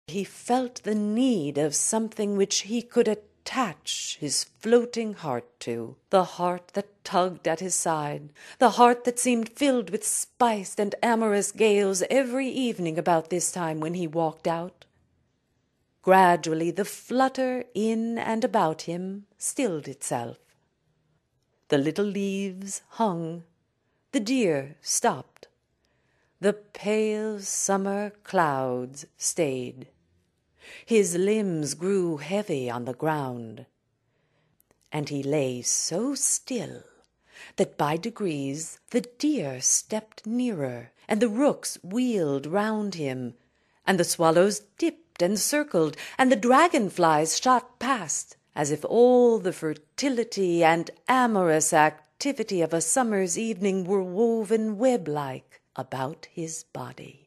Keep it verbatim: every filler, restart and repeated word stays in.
He felt the need of something which he could attach his floating heart to, the heart that tugged at his side, the heart that seemed filled with spice and amorous gales every evening about this time when he walked out. Gradually the flutter in and about him stilled itself. The little leaves hung, the deer stopped, the pale summer clouds stayed. His limbs grew heavy on the ground, and he lay so still that by degrees the deer stepped nearer, and the rooks wheeled round him, and the swallows dipped and circled, and the dragonflies shot past, as if all the fertility and amorous activity of a summer's evening were woven web-like about his body.